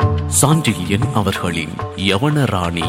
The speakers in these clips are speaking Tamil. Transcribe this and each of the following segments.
சாண்டில்யன் அவர்களின் யவனராணி.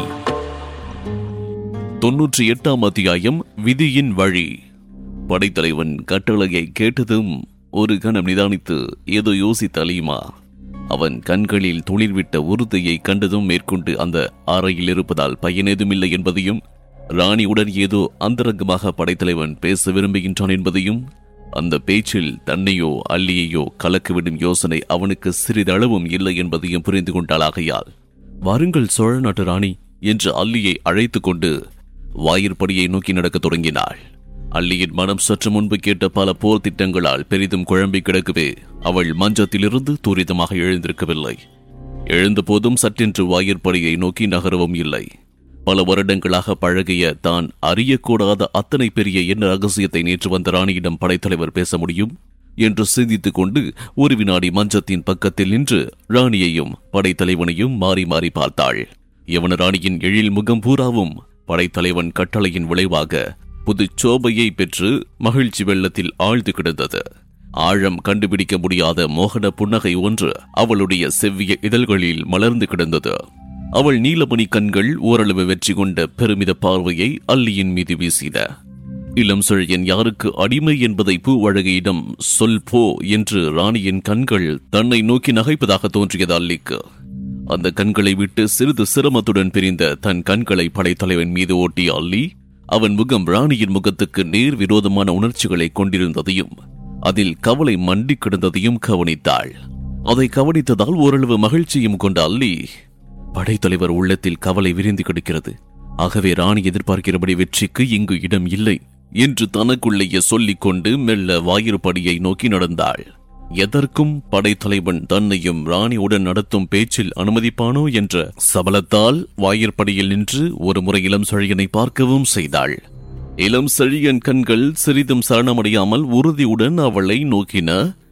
98ஆம் அத்தியாயம். விதியின் வழி. படைத்தலைவன் கட்டளையை கேட்டதும் ஒரு கணம் நிதானித்து ஏதோ யோசித்த அலீமா அவன் கண்களில் துளிர்விட்ட உறுதியை கண்டதும் மேற்கொண்டு அந்த அறையில் இருப்பதால் பயனேதுமில்லை என்பதையும், ராணியுடன் ஏதோ அந்தரங்கமாக படைத்தலைவன் பேச விரும்புகின்றான் என்பதையும், அந்த பேச்சில் தன்னையோ அல்லியையோ கலக்கிவிடும் யோசனை அவனுக்கு சிறிதளவும் இல்லை என்பதையும் புரிந்து கொண்டாளாகையால், வாருங்கள் சோழ நாட்டு ராணி என்று அல்லியை அழைத்துக் கொண்டு வாயிற்படியை நோக்கி நடக்கத் தொடங்கினாள். அல்லியின் மனம் சற்று முன்பு கேட்ட பல போர் திட்டங்களால் பெரிதும் குழம்பி கிடக்கவே அவள் மஞ்சத்திலிருந்து துரிதமாக எழுந்திருக்கவில்லை. எழுந்த போதும் சற்றென்று வாயிற்படியை நோக்கி நகரவும் இல்லை. பல வருடங்களாக பழகிய தான் அறியக்கூடாத அத்தனை பெரிய என்ன ரகசியத்தை நேற்று வந்த ராணியிடம் படைத்தலைவர் பேச முடியும் என்று சிந்தித்துக் கொண்டு ஒரு வினாடி மஞ்சத்தின் பக்கத்தில் நின்று ராணியையும் படைத்தலைவனையும் மாறி மாறி பார்த்தாள். யவன ராணியின் எழில் முகம் பூராவும் படைத்தலைவன் கட்டளையின் விளைவாக புது சோபையை பெற்று மகிழ்ச்சி வெள்ளத்தில் ஆழ்ந்து கிடந்தது. ஆழம் கண்டுபிடிக்க முடியாத மோகன புன்னகை ஒன்று அவளுடைய செவ்விய இதழ்களில் மலர்ந்து கிடந்தது. அவள் நீலமணி கண்கள் ஓரளவு வெற்றி கொண்ட பெருமித பார்வையை அல்லியின் மீது வீசின. இளம் செழியன் யாருக்கு அடிமை என்பதை பூவழகியிடம் சொல் போ என்று ராணியின் கண்கள் தன்னை நோக்கி நகைப்பதாக தோன்றியது அல்லிக்கு. அந்த கண்களை விட்டு சிறிது சிரமத்துடன் பிரிந்த தன் கண்களை படைத்தலைவன் மீது ஓட்டிய அல்லி அவன் முகம் ராணியின் முகத்துக்கு நேர் விரோதமான உணர்ச்சிகளை கொண்டிருந்ததையும் அதில் கவலை மண்டி கிடந்ததையும் கவனித்தாள். அதை கவனித்ததால் ஓரளவு மகிழ்ச்சியும் கொண்ட அல்லி, படைத்தலைவர் உள்ளத்தில் கவலை விரிந்து கிடக்கிறது, ஆகவே ராணி எதிர்பார்க்கிறபடி வெற்றிக்கு இங்கு இடம் இல்லை என்று தனக்குள்ளேயே சொல்லிக் கொண்டு மெல்ல வாயிற்படியை நோக்கி நடந்தாள். எதற்கும் படைத்தலைவன் தன்னையும் ராணியுடன் நடத்தும் பேச்சில் அனுமதிப்பானோ என்ற சபலத்தால் வாயிற்படியில் நின்று ஒரு முறை இளம் செழியனை பார்க்கவும் செய்தாள். இளம் செழியன் கண்கள் சிறிதும் சரணமடையாமல் உறுதியுடன் அவளை நோக்கின.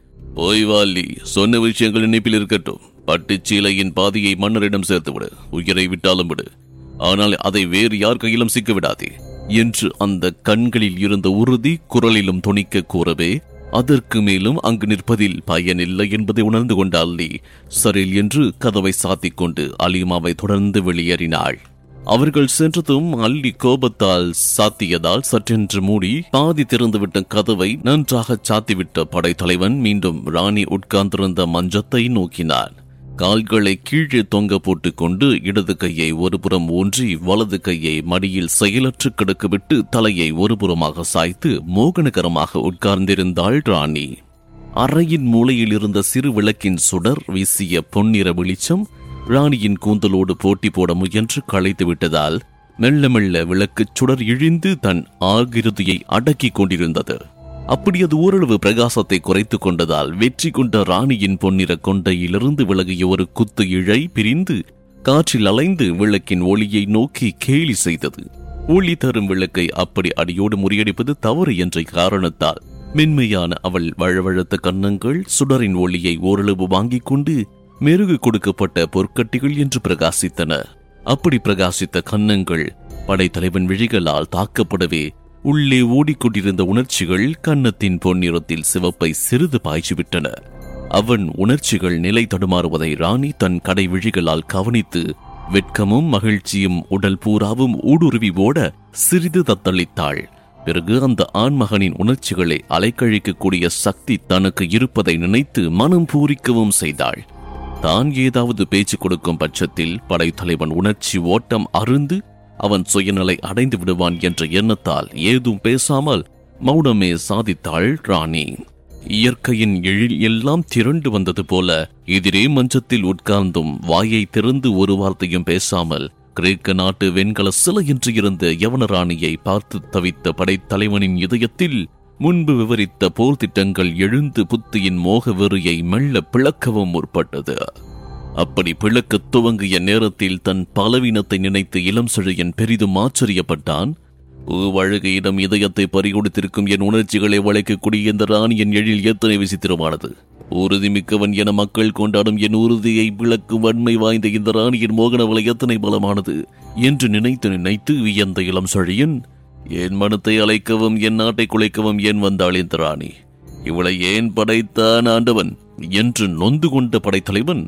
ஓய்வாலி, சொன்ன விஷயங்கள் நினைப்பில் இருக்கட்டும். பட்டுச்சீலையின் பாதியை மன்னரிடம் சேர்த்து விடு, உயிரை விட்டாலும் விடு, ஆனால் அதை வேறு யார் கையிலும் சிக்க விடாதே என்று அந்த கண்களில் இருந்த உறுதி குரலிலும் துணிக்க கூறவே, அதற்கு மேலும் அங்கு நிற்பதில் பயனில்லை என்பதை உணர்ந்து கொண்ட அல்லி சரில் என்று கதவை சாத்திக் கொண்டு அலீமாவை தொடர்ந்து வெளியேறினாள். அவர்கள் சென்றதும் அல்லி கோபத்தால் சாத்தியதால் சற்றென்று மூடி பாதி திறந்துவிட்ட கதவை நன்றாக சாத்திவிட்ட படைத்தலைவன் மீண்டும் ராணி உட்கார்ந்திருந்த மஞ்சத்தை நோக்கினான். கால்களை கீழே தொங்க போட்டுக் கொண்டு இடது கையை ஒருபுறம் ஊன்றி வலது கையை மடியில் செயலற்று கிடக்கவிட்டு தலையை ஒருபுறமாக சாய்த்து மோகனகரமாக உட்கார்ந்திருந்தாள் ராணி. அறையின் மூலையில் இருந்த சிறு விளக்கின் சுடர் வீசிய பொன்னிற வெளிச்சம் ராணியின் கூந்தலோடு போட்டி போட முயன்று களைத்து விட்டதால் மெல்ல மெல்ல விளக்கு சுடர் இழிந்து தன் ஆகிருதியை அடக்கிக் கொண்டிருந்தது. அப்படி அது ஓரளவு பிரகாசத்தை குறைத்துக் கொண்டதால் வெற்றி கொண்ட ராணியின் பொன்னிற கொண்டையிலிருந்து விலகிய ஒரு குத்து இழை பிரிந்து காற்றில் அலைந்து விளக்கின் ஒளியை நோக்கி கேலி செய்தது. ஒளி தரும் விளக்கை அப்படி அடியோடு முறியடிப்பது தவறு என்ற காரணத்தால் மென்மையான அவள் வழவழத்த கன்னங்கள் சுடரின் ஒளியை ஓரளவு வாங்கிக் கொண்டு மெருகு கொடுக்கப்பட்ட பொற்கட்டிகள் என்று பிரகாசித்தன. அப்படி பிரகாசித்த கன்னங்கள் படைத்தலைவன் விழிகளால் தாக்கப்படவே உள்ளே ஓடிக்கொண்டிருந்த உணர்ச்சிகள் கன்னத்தின் பொன்னிறத்தில் சிவப்பை சிறிது பாய்ச்சிவிட்டன. அவன் உணர்ச்சிகள் நிலை தடுமாறுவதை ராணி தன் கடை விழிகளால் கவனித்து வெட்கமும் மகிழ்ச்சியும் உடல் பூராவும் ஊடுருவி ஓட சிறிது தத்தளித்தாள். பிறகு அந்த ஆண்மகனின் உணர்ச்சிகளை அலைக்கழிக்கக்கூடிய சக்தி தனக்கு இருப்பதை நினைத்து மனம் பூரிக்கவும் செய்தாள். தான் ஏதாவது பேச்சு கொடுக்கும் பட்சத்தில் படைத்தலைவன் உணர்ச்சி ஓட்டம் அருந்து அவன் சுயநிலை அடைந்து விடுவான் என்ற எண்ணத்தால் ஏதும் பேசாமல் மௌனமே சாதித்தாள் ராணி. இயற்கையின் எழில் எல்லாம் திரண்டு வந்தது போல எதிரே மஞ்சத்தில் உட்கார்ந்தும் வாயை திறந்து ஒரு வார்த்தையும் பேசாமல் கிரேக்க நாட்டு வெண்கல சிலை என்று இருந்த யவன ராணியை பார்த்து தவித்த படைத்தலைவனின் இதயத்தில் முன்பு விவரித்த போர் திட்டங்கள் எழுந்து புத்தியின் மோக வெறியை மெல்ல பிளக்கவும் முற்பட்டது. அப்படி பிளக்க துவங்கிய நேரத்தில் தன் பலவீனத்தை நினைத்து இளம் செழியன் பெரிதும் ஆச்சரியப்பட்டான். வழகையிடம் இதயத்தை பறிகொடுத்திருக்கும் என் உணர்ச்சிகளை வளைக்கக்கூடிய இந்த ராணியின் எழில் எத்தனை விசித்திரமானது! உறுதிமிக்கவன் என மக்கள் கொண்டாடும் என் உறுதியை விளக்கும் வன்மை வாய்ந்த இந்த ராணியின் மோகன வலை எத்தனை பலமானது என்று நினைத்து வியந்த இளம் செழியன், என் மனத்தை அழைக்கவும் என் நாட்டை குலைக்கவும் ஏன் வந்தாள் இந்த ராணி? இவளை ஏன் படைத்தான் ஆண்டவன் என்று நொந்து கொண்ட படைத்தலைவன்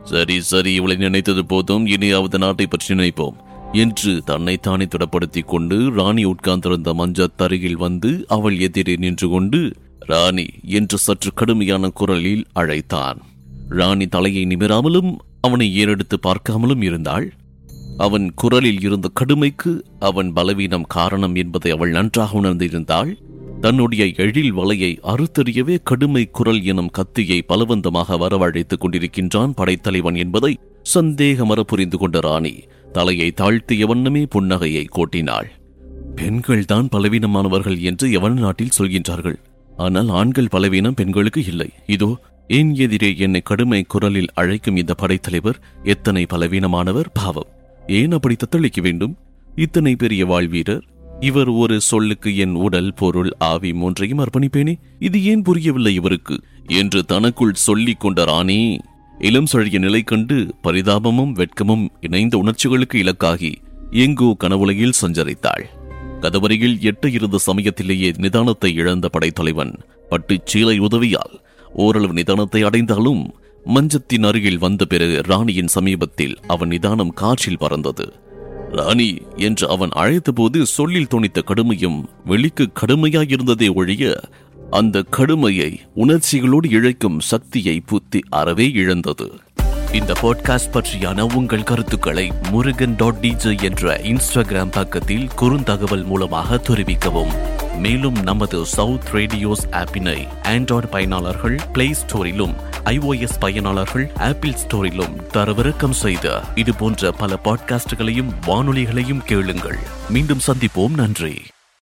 சரி சரி, இவளை நினைத்தது போதும், இனியாவது நாட்டை பற்றி நினைப்போம் என்று தன்னைத்தானே திடப்படுத்திக் கொண்டு ராணி உட்கார்ந்திருந்த மஞ்சத்தருகில் வந்து அவள் எதிரே நின்று கொண்டு ராணி என்று சற்று கடுமையான குரலில் அழைத்தான். ராணி தலையை நிமிராமலும் அவனை ஏறெடுத்து பார்க்காமலும் இருந்தாள். அவன் குரலில் இருந்த கடுமைக்கு அவன் பலவீனம் காரணம் என்பதை அவள் நன்றாக உணர்ந்திருந்தாள். தன்னுடைய எழில் வலையை அறுத்தறியவே கடுமை குரல் எனும் கத்தியை பலவந்தமாக வரவழைத்துக் கொண்டிருக்கின்றான் படைத்தலைவன் என்பதை சந்தேகமற புரிந்து கொண்ட ராணி தலையை தாழ்த்திய வண்ணமே புன்னகையை கோட்டினாள். பெண்கள் தான் பலவீனமானவர்கள் என்று எவன் நாட்டில் சொல்கின்றார்கள். ஆனால் ஆண்கள் பலவீனம் பெண்களுக்கு இல்லை. இதோ என் எதிரே என்னை கடுமை குரலில் அழைக்கும் இந்த படைத்தலைவர் எத்தனை பலவீனமானவர்! பாவம், ஏன் அப்படி தத்தளிக்க வேண்டும்? இத்தனை பெரிய வாழ்வீரர் இவர். ஒரு சொல்லுக்கு என் உடல், பொருள், ஆவி மூன்றையும் அர்ப்பணிப்பேனே. இது ஏன் புரியவில்லை இவருக்கு என்று தனக்குள் சொல்லிக் கொண்ட ராணி இளம் சழிய நிலை கண்டு பரிதாபமும் வெட்கமும் இணைந்த உணர்ச்சிகளுக்கு இலக்காகி எங்கோ கனவுலகில் சஞ்சரித்தாள். கதவரையில் எட்ட இருந்த சமயத்திலேயே நிதானத்தை இழந்த படைத்தலைவன் பட்டுச் சீலை உதவியால் ஓரளவு நிதானத்தை அடைந்தாலும் மஞ்சத்தின் அருகில் வந்த பிறகு ராணியின் சமீபத்தில் அவன் நிதானம் காற்றில் பறந்தது. ராணி என்று அவன் அழைத்த போது சொல்லில் துணித்த கடுமையும் வெளிக்கு கடுமையாயிருந்ததே ஒழிய அந்த கடுமையை உணர்ச்சிகளோடு இழைக்கும் சக்தியை புத்தி அறவே இழந்தது. இந்த பாட்காஸ்ட் பற்றியான உங்கள் கருத்துக்களை murugan.dj என்ற இன்ஸ்டாகிராம் பக்கத்தில் குறுந்தகவல் மூலமாக தெரிவிக்கவும். மேலும் நமது சவுத் ரேடியோஸ் ஆப்பினை ஆண்ட்ராய்டு பயனாளர்கள் பிளே ஸ்டோரிலும், iOS பயனாளர்கள் ஆப்பிள் ஸ்டோரிலும் தரவிறக்கம் செய்த இது போன்ற பல பாட்காஸ்டுகளையும் வானொலிகளையும் கேளுங்கள். மீண்டும் சந்திப்போம். நன்றி.